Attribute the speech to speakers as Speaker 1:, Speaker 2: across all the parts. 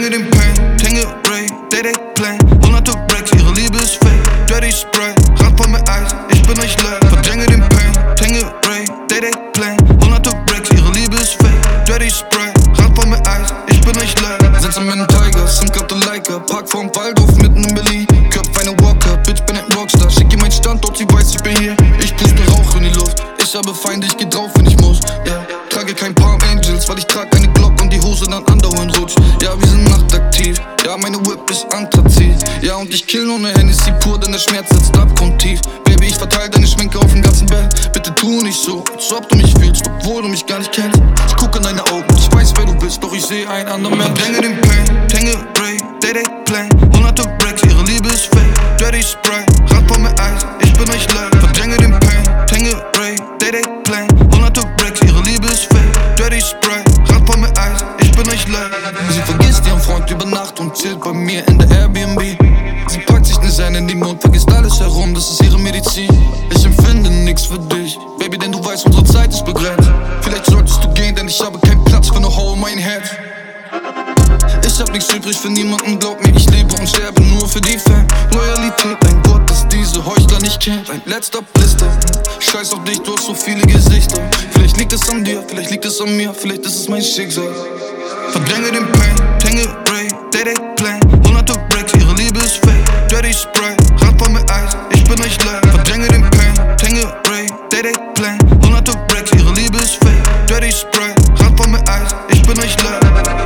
Speaker 1: Verdränge den Pain, Tangeray, Day Plan. 100 Breaks, ihre Liebe ist fake. Dirty Spray, Rand voll mit Eis, ich bin nicht leer. Verdränge den Pain, Tangeray, Day Plan. 100 Breaks, ihre Liebe ist fake. Dirty Spray, Rand voll mit Eis, ich bin nicht leer. Sitze mit nem Tiger, Sim grad der Leica. Park vorm Waldhof mitten in Berlin. Köpf eine Walker, Bitch bin ein Rockstar. Schick ihr meinen Standort, sie weiß, ich bin hier. Ich puste Rauch in die Luft. Ich habe Feinde, ich geh drauf, wenn ich muss. Ja, trage kein Palm Angels, weil ich trag eine Glock und die Hose dann andauernd rutscht. Ja, wir sind nachtaktiv. Ja, meine Whip ist Anthrazit. Ja, und ich kill ohne Hennessy pur, denn der Schmerz sitzt abgrundtief. Baby, ich verteil deine Schminke auf dem ganzen Bett. Bitte tu nicht so, als ob du mich fühlst, obwohl du mich gar nicht kennst. Ich guck in deine Augen, ich weiß, wer du bist, doch ich seh einen anderen Mensch. Verdränge den Pain, Tangeray, Day Plan. 100 Breaks, ihre Liebe ist fake. Dirty Spray, Rand voll mit Eis, ich bin nicht leer. Verdränge den Pain, Tangeray, Day Plan. 100 Breaks, ihre Liebe ist fake. Dirty Spray, Rand voll mit Eis, ich bin nicht leer. Sie vergisst ihren Freund über Nacht und chillt bei mir in der Airbnb. Sie packt sich ne Seine in den Mund, vergisst alles herum, das ist ihre Medizin. Ich empfinde nix für dich, Baby, denn du weißt, unsere Zeit ist begrenzt. Vielleicht solltest du gehen, denn ich habe keinen Platz für ne Hole in mein Herz. Ich hab nichts übrig für niemanden, glaub mir, ich lebe und sterbe nur für die Fan. Loyalität, ein Wort, das diese Heuchler nicht kennt. Ein letzter Blister, scheiß auf dich, du hast so viele Gesichter. Vielleicht liegt es an dir, vielleicht liegt es an mir, vielleicht ist es mein Schicksal. Verdränge den Pain, Tangeray, Day Plan. 100 Breaks, ihre Liebe ist fake. Dirty Spray, Rand voll mit Eis, ich bin nicht leer. Verdränge den Pain, Tangeray, Day Plan. 100 Breaks, ihre Liebe ist fake. Dirty Spray, Rand voll mit Eis, ich bin nicht leer.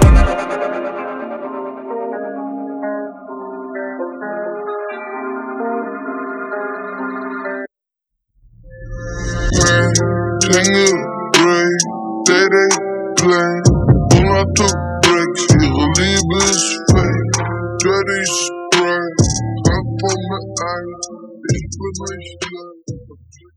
Speaker 2: Tangeray, Day Plan. 100 Breaks, ihre Liebe ist fake. Dirty Spray, Rand voll mit Eis, ich bin nicht leer.